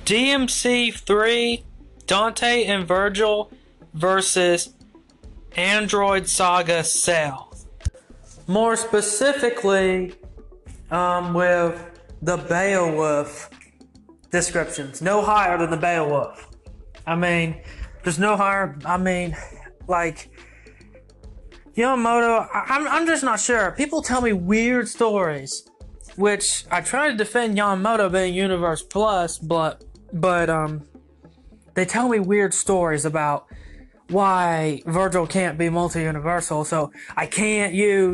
DMC3, Dante and Virgil versus Android Saga Cell. More specifically, with the Beowulf descriptions. No higher than the Beowulf. I mean, there's no higher. I mean, like, Yamamoto, I'm just not sure. People tell me weird stories, which I try to defend Yamamoto being Universe Plus, but they tell me weird stories about why Virgil can't be multi-universal, so I can't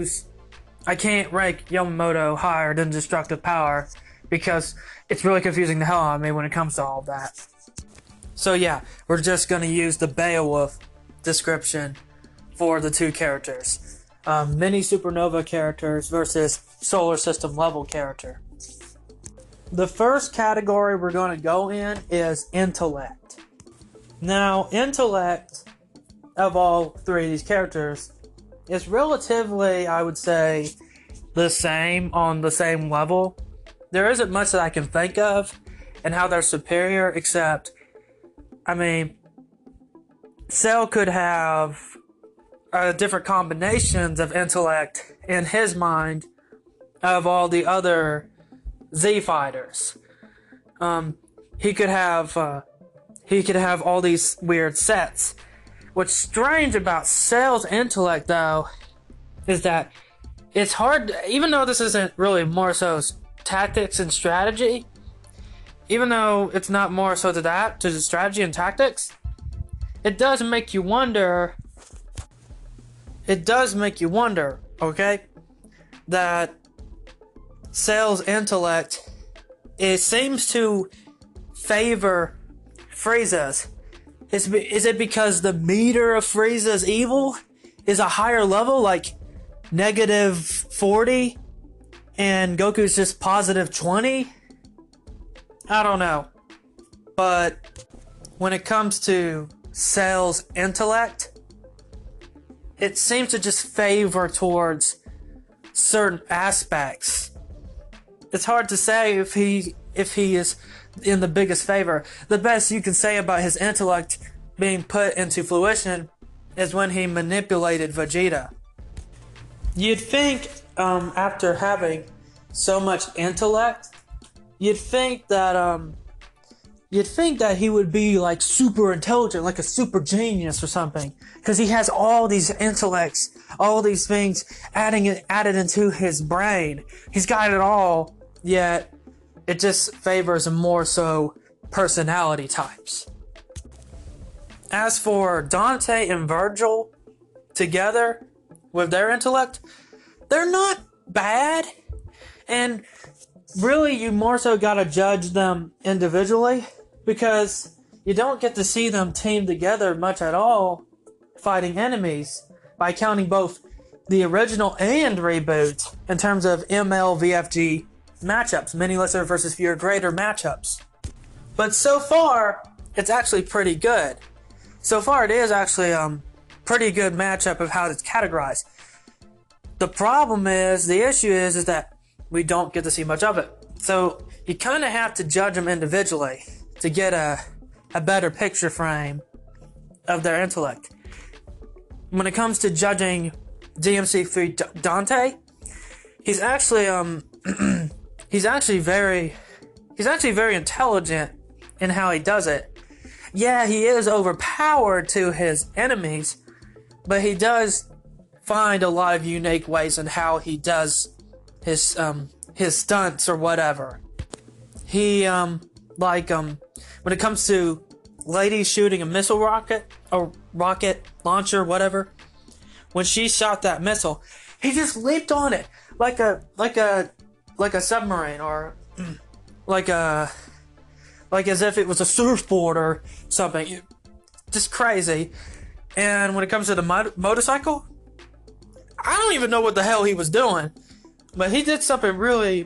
rank Yamamoto higher than Destructive Power, because it's really confusing the hell out of me when it comes to all of that. So yeah, we're just gonna use the Beowulf description for the two characters. Mini supernova characters versus solar system level character. The first category we're going to go in is intellect. Now, intellect of all three of these characters is relatively, I would say, the same on the same level. There isn't much that I can think of and how they're superior, except, I mean, Cell could have different combinations of intellect in his mind of all the other Z fighters. He could have all these weird sets. What's strange about Cell's intellect, though, is that it's hard, even though this isn't really more so tactics and strategy, even though it's not more so to that, to the strategy and tactics, it does make you wonder, okay, that Cell's intellect, it seems to favor Frieza's. Is it because the meter of Frieza's evil is a higher level, like -40, and Goku's just +20? I don't know. But when it comes to Cell's intellect, it seems to just favor towards certain aspects. It's hard to say if he is in the biggest favor. The best you can say about his intellect being put into fruition is when he manipulated Vegeta. You'd think, after having so much intellect, you'd think that he would be like super intelligent, like a super genius or something, because he has all these intellects, all these things added into his brain. He's got it all, yet it just favors more so personality types. As for Dante and Virgil together with their intellect, they're not bad, and really you more so gotta judge them individually, because you don't get to see them team together much at all fighting enemies, by counting both the original and reboot in terms of ML-VFG matchups, many lesser versus fewer greater matchups. But so far, it's actually pretty good. So far, it is actually pretty good matchup of how it's categorized. The problem is, the issue is that we don't get to see much of it. So you kind of have to judge them individually to get a better picture frame of their intellect. When it comes to judging DMC3 Dante, he's actually he's actually very intelligent in how he does it. Yeah, he is overpowered to his enemies, but he does find a lot of unique ways in how he does his stunts or whatever. He when it comes to lady shooting a missile rocket or rocket launcher, whatever, when she shot that missile, he just leaped on it like a submarine, or like as if it was a surfboard or something. Just crazy. And when it comes to the motorcycle, I don't even know what the hell he was doing, but he did something really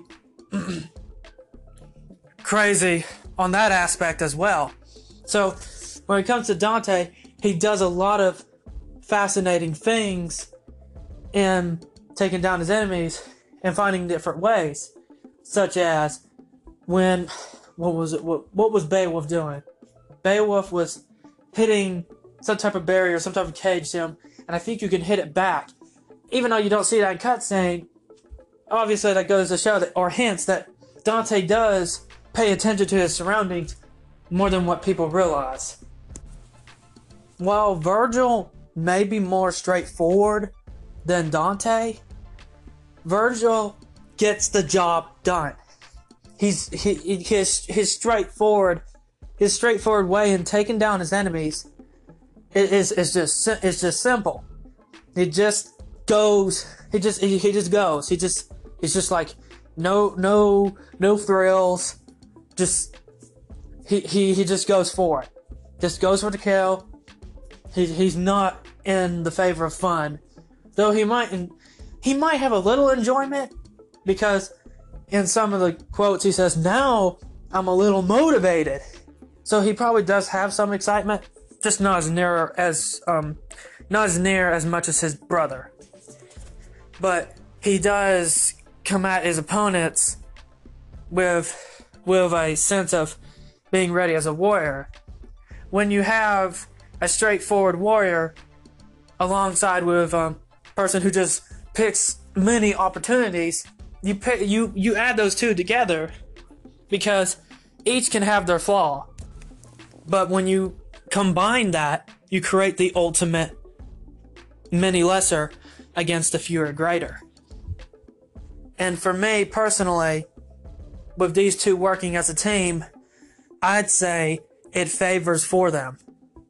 crazy on that aspect as well. So when it comes to Dante, he does a lot of fascinating things in taking down his enemies and finding different ways, such as when what was it? What was Beowulf doing? Beowulf was hitting some type of barrier, some type of cage to him, and I think you can hit it back. Even though you don't see that in cutscene, obviously that goes to show that, or hints that Dante does pay attention to his surroundings more than what people realize. While Virgil may be more straightforward than Dante, Virgil gets the job done. His straightforward way in taking down his enemies is just simple. It just goes. He just goes. It's just like no thrills. Just he just goes for it. Just goes for the kill. He's not in the favor of fun, though he might have a little enjoyment, because in some of the quotes he says, "Now I'm a little motivated." So he probably does have some excitement, just not as near as much as his brother. But he does come at his opponents with a sense of being ready as a warrior. When you have a straightforward warrior alongside with a person who just picks many opportunities, you add those two together, because each can have their flaw. But when you combine that, you create the ultimate many lesser against the fewer greater. And for me personally, with these two working as a team, I'd say it favors for them.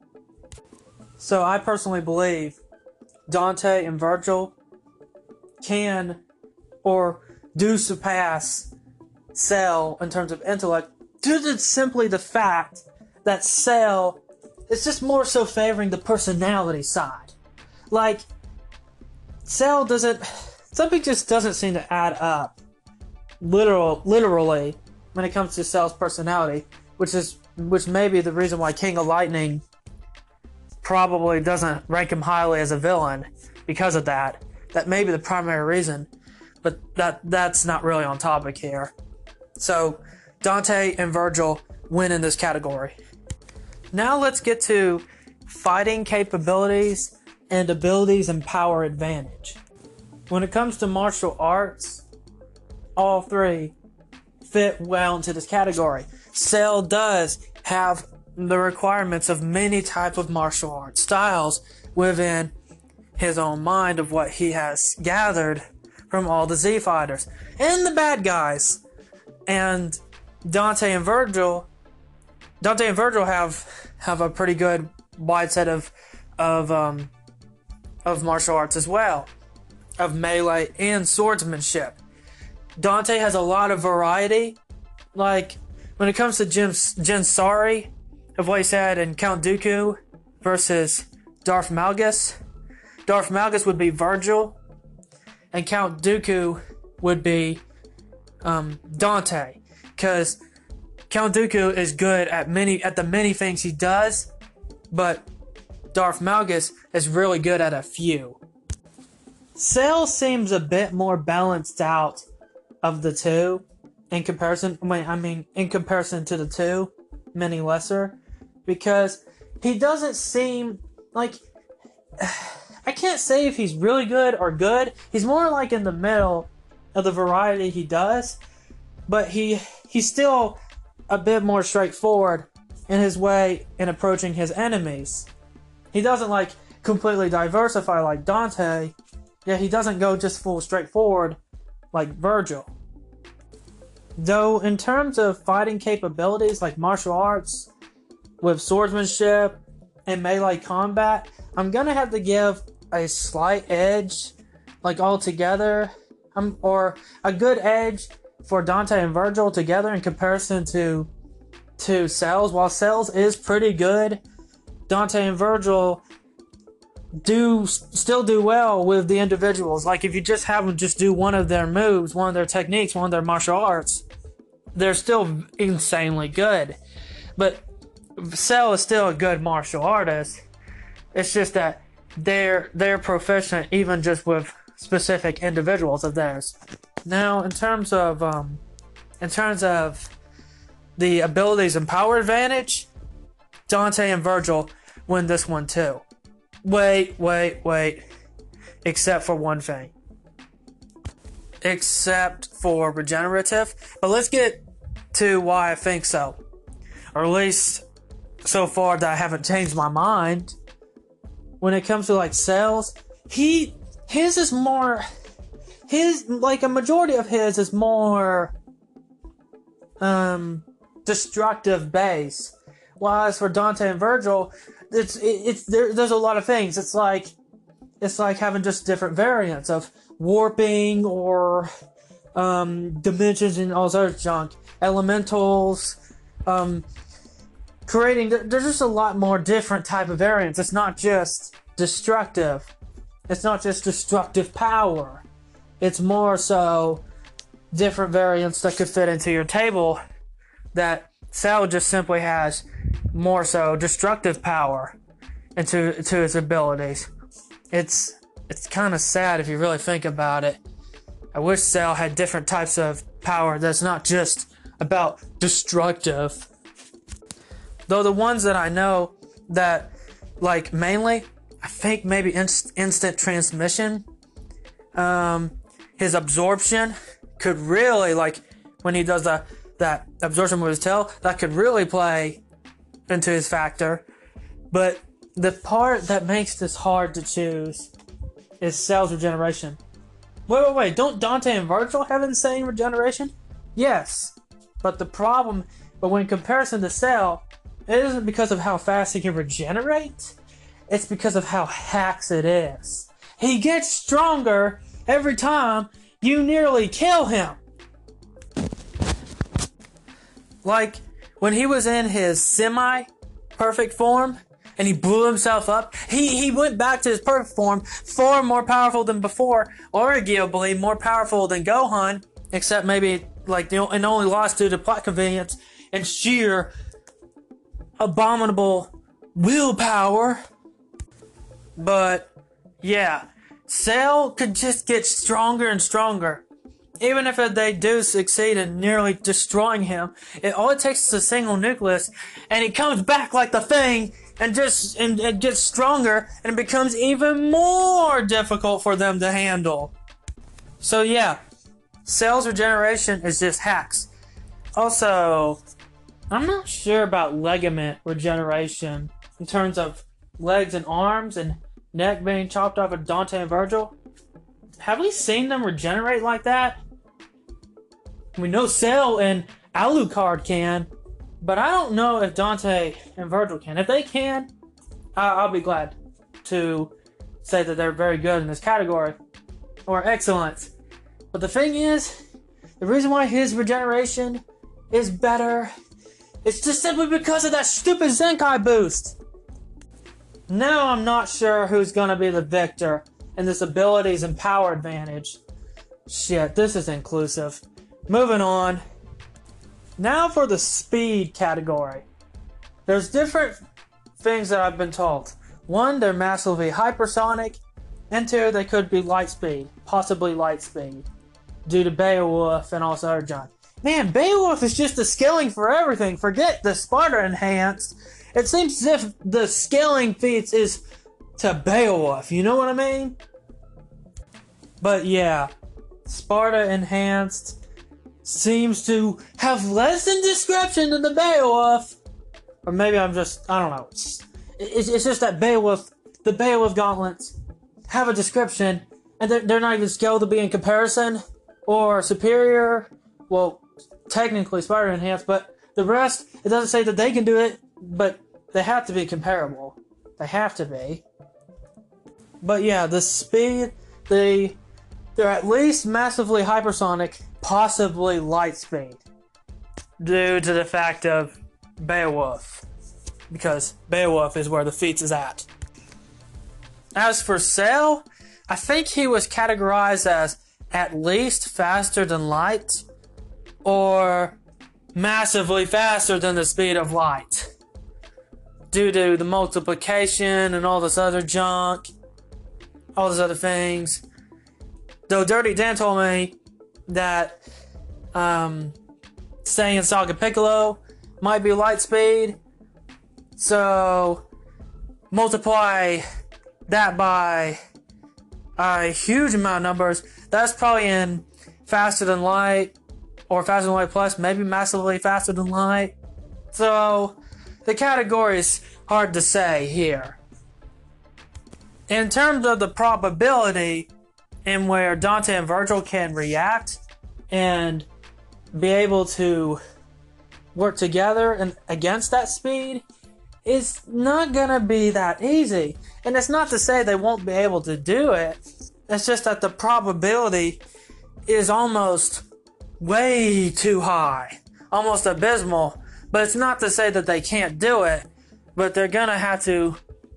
So I personally believe Dante and Virgil can or do surpass Cell in terms of intellect, due to simply the fact that Cell is just more so favoring the personality side. Like, Cell something just doesn't seem to add up literally when it comes to Cell's personality, which may be the reason why King of Lightning probably doesn't rank him highly as a villain because of that. That may be the primary reason, but that's not really on topic here. So Dante and Virgil win in this category. Now let's get to fighting capabilities and abilities and power advantage. When it comes to martial arts, all three fit well into this category. Cell does have the requirements of many type of martial arts styles within his own mind of what he has gathered from all the Z fighters and the bad guys. And Dante and Virgil have a pretty good wide set of martial arts as well, of melee and swordsmanship. Dante has a lot of variety. Like when it comes to Gensari, of what he said in Count Dooku versus Darth Malgus. Darth Malgus would be Virgil, and Count Dooku would be Dante, because Count Dooku is good at the many things he does, but Darth Malgus is really good at a few. Cell seems a bit more balanced out of the two in comparison. In comparison to the two, many lesser, because he doesn't seem like. I can't say if he's really good or good. He's more like in the middle of the variety he does, but he's still a bit more straightforward in his way in approaching his enemies. He doesn't like completely diversify like Dante. Yeah, he doesn't go just full straightforward like Virgil. Though in terms of fighting capabilities like martial arts with swordsmanship and melee combat, I'm gonna have to give a slight edge, like altogether, or a good edge for Dante and Virgil together in comparison to Cells. While Cells is pretty good, Dante and Virgil still do well with the individuals. Like if you just have them just do one of their moves, one of their techniques, one of their martial arts, they're still insanely good. But Cell is still a good martial artist. It's just that they're proficient even just with specific individuals of theirs. Now, in terms of the abilities and power advantage, Dante and Virgil win this one too. Wait. Except for one thing. Except for regenerative. But let's get to why I think so. Or at least so far that I haven't changed my mind. When it comes to like Cells, his is more, like a majority of his is more destructive base. Whereas for Dante and Virgil, there's a lot of things. It's like having just different variants of warping or dimensions and all this other junk. Elementals, creating. There's just a lot more different type of variants. It's not just destructive. It's not just destructive power. It's more so different variants that could fit into your table. That Cell just simply has more so destructive power into its abilities. It's kind of sad if you really think about it. I wish Cell had different types of power that's not just about destructive. Though the ones that I know that, like, mainly, I think maybe instant transmission, his absorption could really, like, when he does that absorption with his tail, that could really play into his factor. But the part that makes this hard to choose is Cell's regeneration. Wait, don't Dante and Virgil have insane regeneration? Yes. But when in comparison to Cell, it isn't because of how fast he can regenerate. It's because of how hacks it is. He gets stronger every time you nearly kill him. Like, when he was in his semi-perfect form, and he blew himself up, he went back to his perfect form, far more powerful than before, arguably more powerful than Gohan, except maybe, like, and only lost due to plot convenience and sheer abominable willpower. But, yeah, Cell could just get stronger and stronger. Even if they do succeed in nearly destroying him, all it takes is a single nucleus, and he comes back like the Thing, and it gets stronger, and it becomes even more difficult for them to handle. So yeah, Cell's regeneration is just hacks. Also, I'm not sure about ligament regeneration in terms of legs and arms and neck being chopped off of Dante and Virgil. Have we seen them regenerate like that? We know Cell and Alucard can, but I don't know if Dante and Virgil can. If they can, I'll be glad to say that they're very good in this category, or excellent. But the thing is, the reason why his regeneration is better, it's just simply because of that stupid Zenkai boost. Now I'm not sure who's gonna be the victor in this abilities and power advantage. Shit, this is inclusive. Moving on. Now for the speed category. There's different things that I've been told. One, they're massively hypersonic. And two, they could be light speed. Possibly light speed. Due to Beowulf and also other junk. Man, Beowulf is just the scaling for everything. Forget the Sparta enhanced. It seems as if the scaling feats is to Beowulf. You know what I mean? But yeah. Sparta enhanced seems to have less in description than the Beowulf. Or maybe I don't know. It's just that the Beowulf gauntlets have a description, and they're not even scaled to be in comparison or superior. Well, technically Sparta enhanced, but the rest, it doesn't say that they can do it, but they have to be comparable. They have to be. But yeah, the speed, they're at least massively hypersonic, possibly light speed, due to the fact of Beowulf, because Beowulf is where the feats is at. As for Cell, I think he was categorized as at least faster than light, or massively faster than the speed of light, due to the multiplication and all this other junk, all these other things. Though Dirty Dan told me that Saiyan Saga Piccolo might be light speed. So multiply that by a huge amount of numbers. That's probably in faster than light, or faster than light plus, maybe massively faster than light. So the category is hard to say here. In terms of the probability in where Dante and Virgil can react and be able to work together and against that speed, it's not gonna be that easy. And it's not to say they won't be able to do it. It's just that the probability is almost way too high, almost abysmal. But it's not to say that they can't do it, but they're gonna have to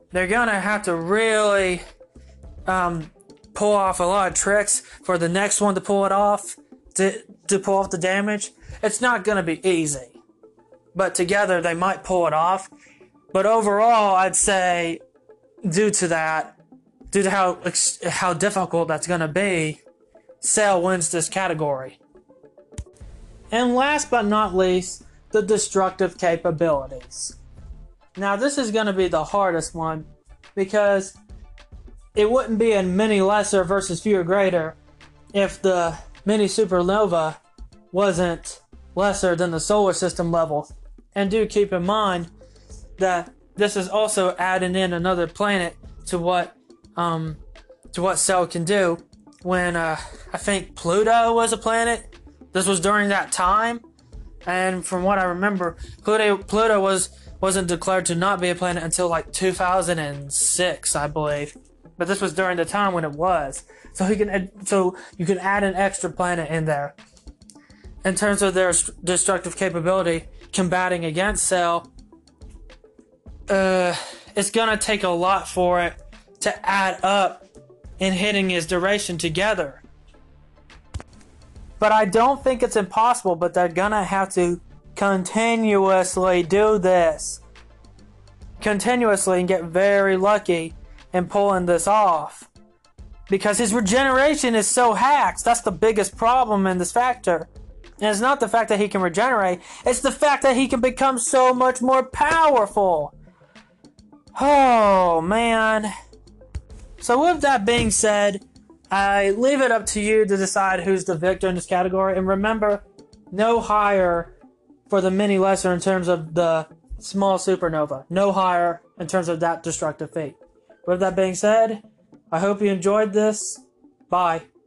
really pull off a lot of tricks for the next one to pull it off, to pull off the damage. It's not gonna be easy, but together they might pull it off. But overall, I'd say due to how difficult that's gonna be, Cell wins this category. And last but not least, the destructive capabilities. Now this is going to be the hardest one, because it wouldn't be a mini lesser versus fewer greater if the mini supernova wasn't lesser than the solar system level. And do keep in mind that this is also adding in another planet to what Cell can do. When I think Pluto was a planet, this was during that time, and from what I remember, Pluto wasn't declared to not be a planet until like 2006, I believe. But this was during the time when it was. So you can add an extra planet in there. In terms of their destructive capability, combating against Cell, it's gonna take a lot for it to add up in hitting his duration together. But I don't think it's impossible, but they're gonna have to continuously do this. Continuously, and get very lucky in pulling this off. Because his regeneration is so hacked. That's the biggest problem in this factor. And it's not the fact that he can regenerate, it's the fact that he can become so much more powerful. Oh, man. So with that being said, I leave it up to you to decide who's the victor in this category. And remember, no higher for the mini lesser in terms of the small supernova. No higher in terms of that destructive fate. With that being said, I hope you enjoyed this. Bye.